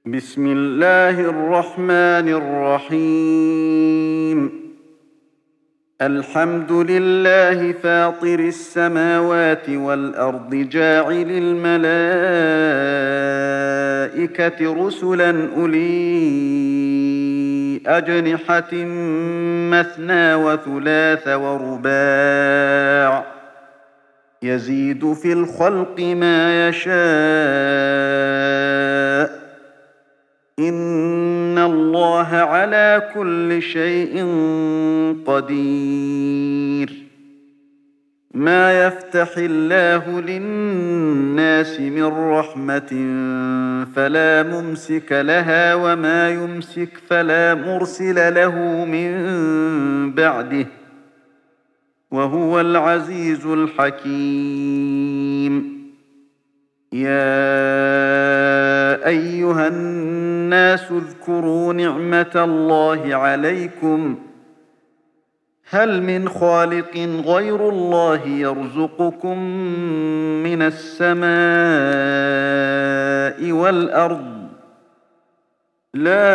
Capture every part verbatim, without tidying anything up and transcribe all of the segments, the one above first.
بسم الله الرحمن الرحيم. الحمد لله فاطر السماوات والأرض جاعل الملائكة رسلا أولي أجنحة مثنى وثلاث ورباع يزيد في الخلق ما يشاء إن الله على كل شيء قدير. ما يفتح الله للناس من رحمة فلا ممسك لها وما يمسك فلا مرسل له من بعده وهو العزيز الحكيم. يا أيها الناس اذكروا نعمة الله عليكم هل من خالق غير الله يرزقكم من السماء والأرض لا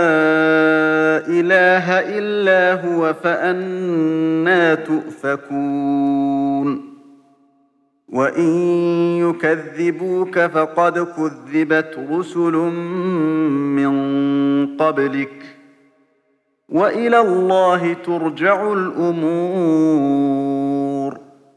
إله إلا هو فأنى تؤفكون. وإن يكذبوك فقد كذبت رسل من قبلك وإلى الله ترجع الأمور.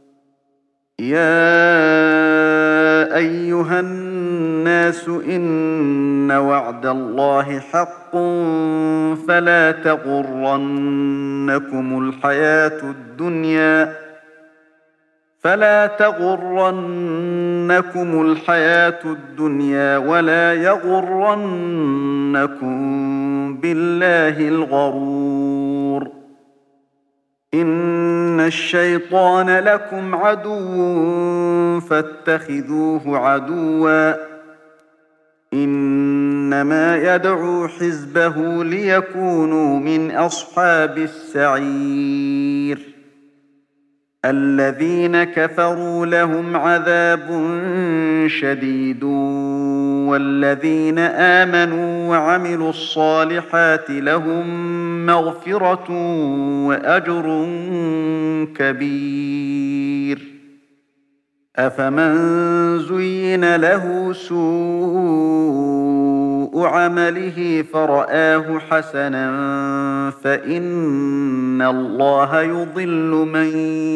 يا أيها الناس إن وعد الله حق فلا تغرنكم الحياة الدنيا فلا تغرنكم الحياة الدنيا ولا يغرنكم بالله الغرور. إن الشيطان لكم عدو فاتخذوه عدوا إنما يدعو حزبه ليكونوا من أصحاب السعير. الذين كفروا لهم عذاب شديد والذين آمنوا وعملوا الصالحات لهم مغفرة وأجر كبير. أفمن زين له سوء عمله فرآه حسنا فإن الله يضل من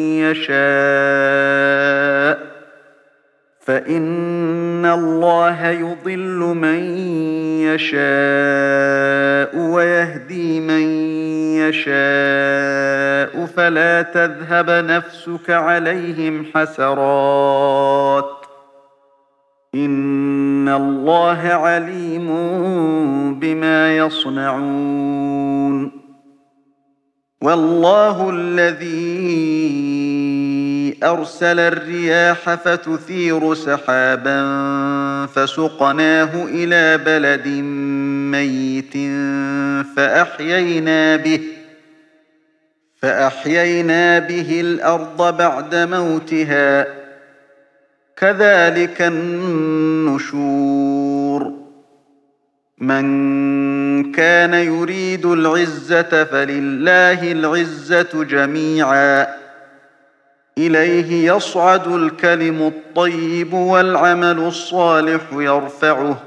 يشاء فإن الله يضل من يشاء ويهدي من يشاء فلا تذهب نفسك عليهم حسرات إن الله عليم بما يصنعون. والله الذي أرسل الرياح فتثير سحابا فسقناه إلى بلد ميت فأحيينا به فأحيينا به الأرض بعد موتها كذلك النشور. من كان يريد العزة فلله العزة جميعا إليه يصعد الكلم الطيب والعمل الصالح يرفعه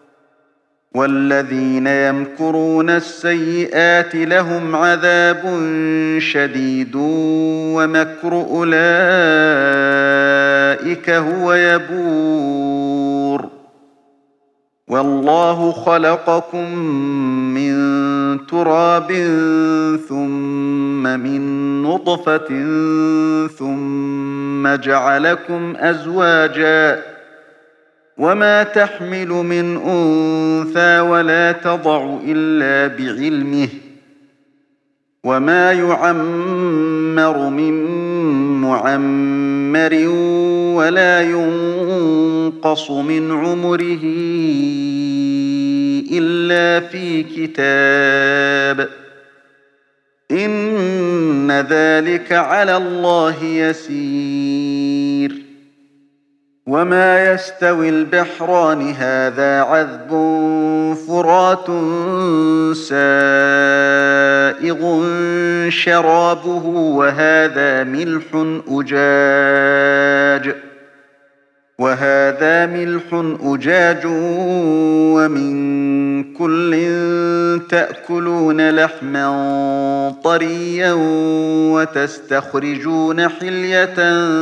والذين يمكرون السيئات لهم عذاب شديد ومكر أولئك هو يبور. والله خلقكم من تراب ثم من نطفة ثم جعلكم أزواجا وما تحمل من أنثى ولا تضع إلا بعلمه وما يعمر من معمر ولا ينقص من عمره إلا في كتاب إن ذلك على الله يسير. وما يستوي البحران هذا عذب فرات سائغ شرابه وهذا ملح أجاج وهذا ملح أجاج ومن كل تأكلون لحما طريا وتستخرجون حلية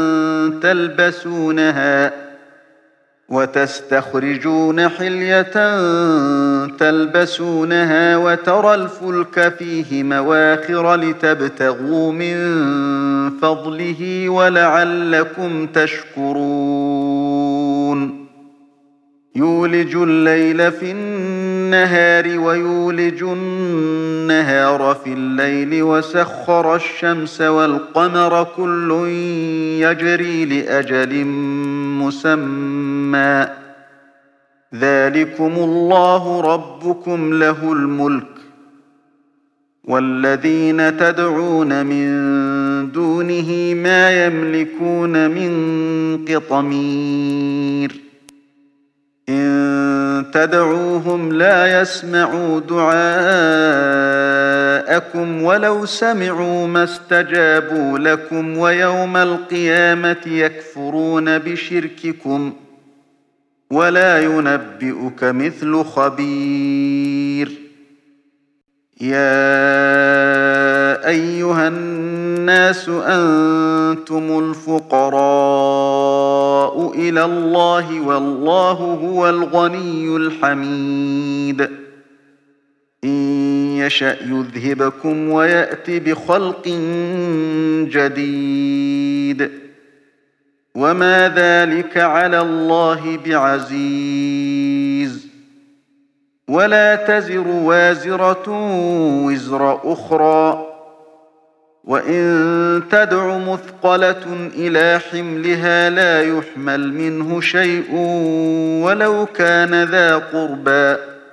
تلبسونها وتستخرجون حلية تلبسونها وترى الفلك فيه مواخر لتبتغوا من فضله ولعلكم تشكرون يولج الليل في النهار ويولج النهار في الليل وسخر الشمس والقمر كل يجري لأجل مسمى ذلكم الله ربكم له الملك والذين تدعون من دونه ما يملكون من قطمير إن تدعوهم لا يسمعوا دعاءكم ولو سمعوا ما استجابوا لكم ويوم القيامة يكفرون بشرككم ولا ينبئك مثل خبير يا أيها الناس أنتم الفقراء إلى الله والله هو الغني الحميد إن يشأ يذهبكم ويأت بخلق جديد وما ذلك على الله بعزيز ولا تزر وازرة وزر أخرى وإن تدع مثقلة إلى حملها لا يحمل منه شيء ولو كان ذا قربى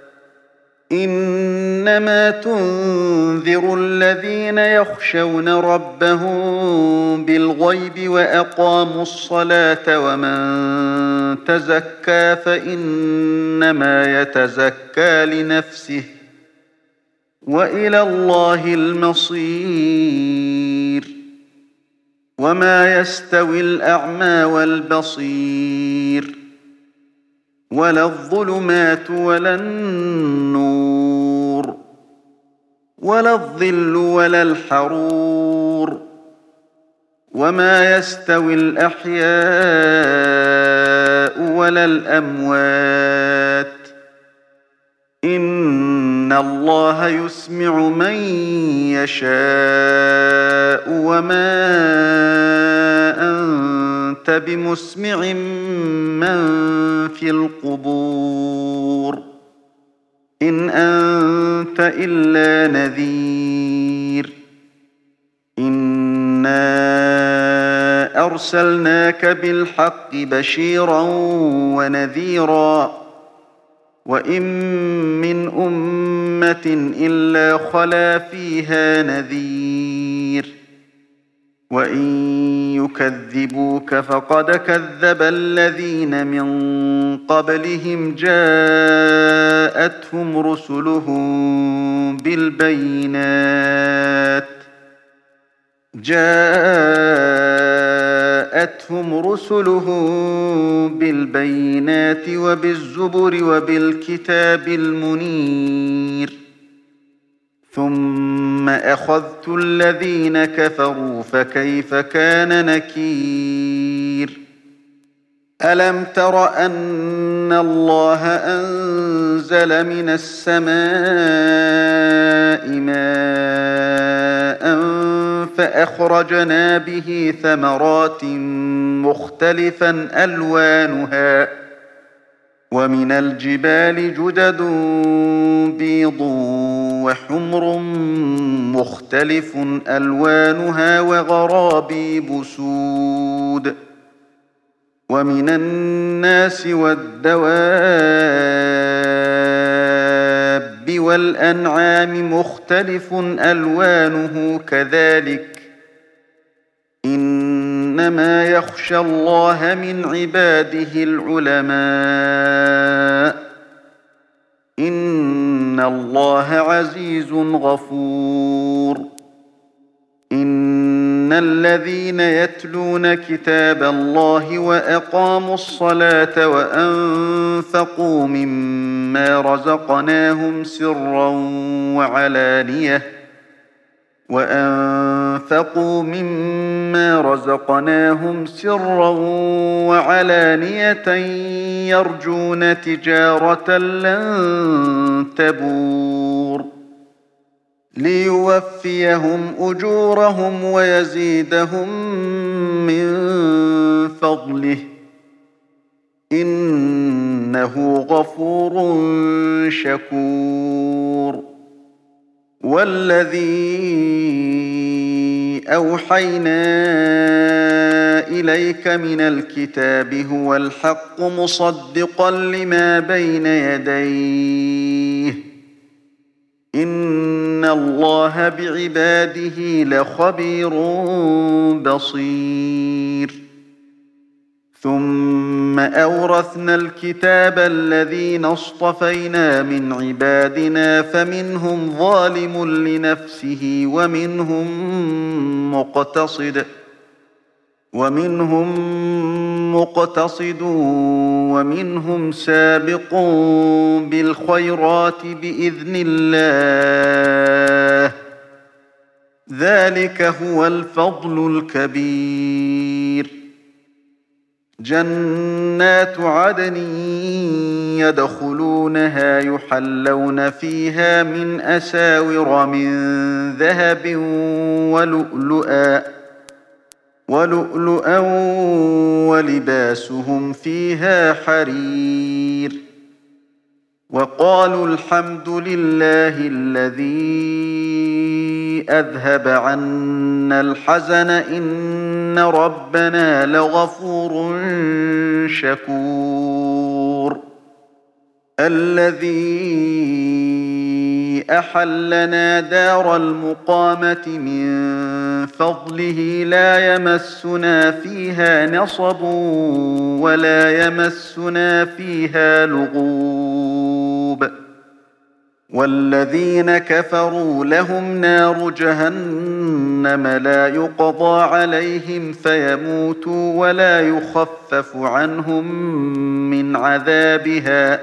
إنما تنذر الذين يخشون ربهم بالغيب وأقاموا الصلاة ومن تزكى فإنما يتزكى لنفسه وإلى الله المصير وما يستوي الأعمى والبصير ولا الظلمات ولا النور ولا الظل ولا الحرور وما يستوي الأحياء ولا الأموات إن الله يسمع من يشاء وما أنت بمسمع من في القبور إن أنت إلا نذير إنا أرسلناك بالحق بشيرا ونذيرا وإن من أمة إلا خلا فيها نذير وإن يكذبوك فقد كذب الذين من قبلهم جاءتهم رسلهم بالبينات جاءتهم رسلهم بالبينات وبالزبر وبالكتاب المنير ثم أخذت الذين كفروا فكيف كان نكير ألم تر أن الله أنزل من السماء ماء فأخرجنا به ثمرات مختلفا ألوانها ومن الجبال جدد بيض وحمر مختلف ألوانها وغرابيب سود ومن الناس والدواب والأنعام مختلف ألوانه كذلك إنما يخشى الله من عباده العلماء إن إن الله عزيز غفور إن الذين يتلون كتاب الله وأقاموا الصلاة وأنفقوا مما رزقناهم سرا وعلانية وأنفقوا مما رزقناهم سرا وعلانية يرجون تجارة لن تبور ليوفيهم أجورهم ويزيدهم من فضله إنه غفور شكور والذي أوحينا إليك من الكتاب هو الحق مصدقا لما بين يديه إن الله بعباده لخبير بصير ثم أورثنا الكتاب الذين اصطفينا من عبادنا فمنهم ظالم لنفسه ومنهم مقتصد ومنهم مقتصد ومنهم سابق بالخيرات بإذن الله ذلك هو الفضل الكبير جنات عدن يدخلونها يحلون فيها من أساور من ذهب ولؤلؤا ولؤلؤا ولباسهم فيها حرير وقالوا الحمد لله الذي أذهب عنا الحزن إن ربنا لغفور شكور الذي أحلنا دار المقامة من فضله لا يمسنا فيها نصب ولا يمسنا فيها لغوب والذين كفروا لهم نار جهنم لا يقضى عليهم فيموتوا ولا يخفف عنهم من عذابها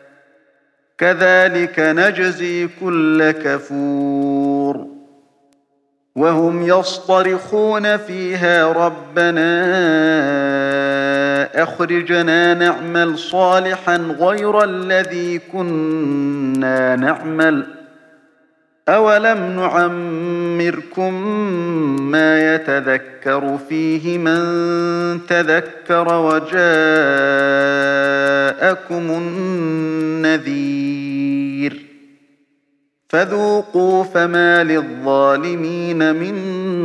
كذلك نجزي كل كفور وهم يصطرخون فيها ربنا أخرجنا نعمل صالحا غير الذي كنا نعمل أولم نعمركم ما يتذكر فيه من تذكر وجاءكم النذير فذوقوا فما للظالمين من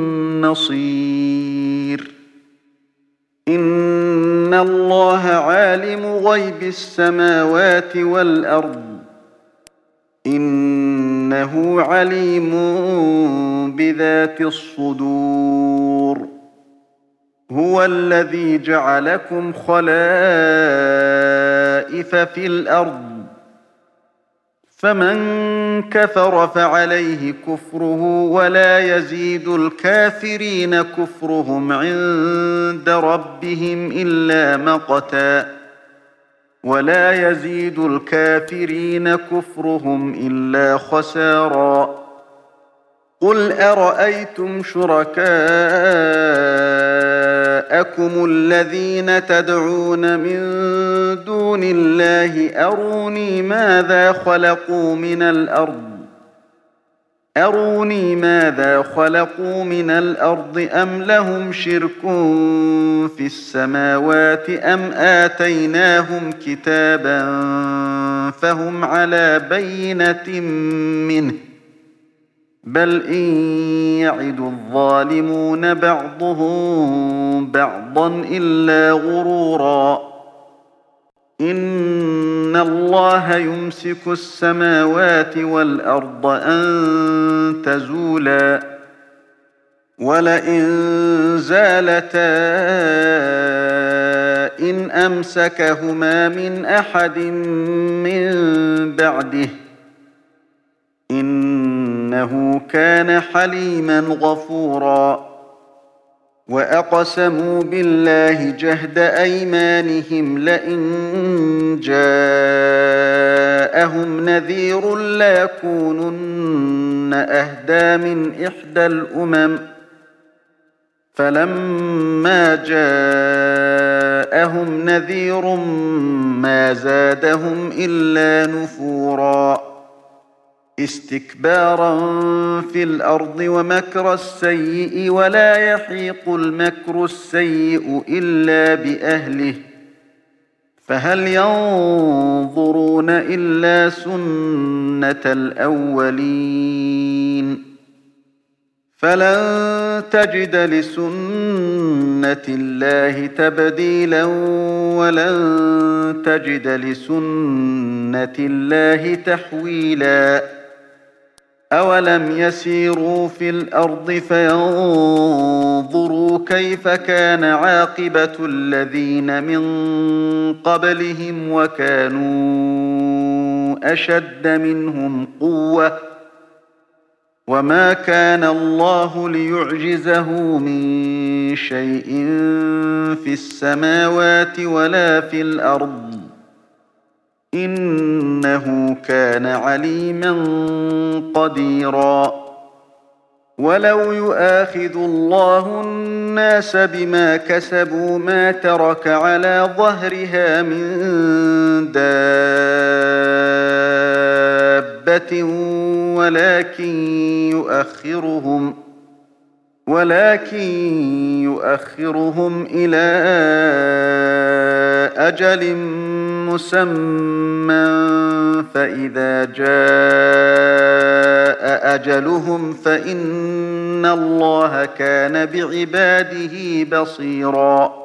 نصير إن الله عالم غيب السماوات والأرض إنه عليم بذات الصدور هو الذي جعلكم خلائف في الأرض فمن كفر فعليه كفره ولا يزيد الكافرين كفرهم عند ربهم إلا مقتا ولا يزيد الكافرين كفرهم إلا خسارا قل أرأيتم شركاءكم الذين تدعون من دون الله أروني ماذا خلقوا من الأرض أروني ماذا خلقوا من الأرض أم لهم شرك في السماوات أم آتيناهم كتابا فهم على بينة منه بل إن يعد الظالمون بعضهم بعضا إلا غرورا إن الله يمسك السماوات والأرض أن تزولا ولئن زالتا إن أمسكهما من أحد من بعده إنه كان حليما غفورا وأقسموا بالله جهد أيمانهم لئن جاءهم نذير ليكونن أهدى من إحدى الأمم فلما جاءهم نذير ما زادهم إلا نفورا استكبارا في الأرض ومكر السيء ولا يحيق المكر السيء إلا بأهله فهل ينظرون إلا سنة الأولين فلن تجد لسنة الله تبديلا ولن تجد لسنة الله تحويلا أولم يسيروا في الأرض فينظروا كيف كان عاقبة الذين من قبلهم وكانوا أشد منهم قوة وما كان الله ليعجزه من شيء في السماوات ولا في الأرض إنه كان عليما قديرا ولو يؤاخذ الله الناس بما كسبوا ما ترك على ظهرها من دابة ولكن يؤخرهم ولكن يؤخرهم إلى أجل مسمى فإذا جاء أجلهم فإن الله كان بعباده بصيرا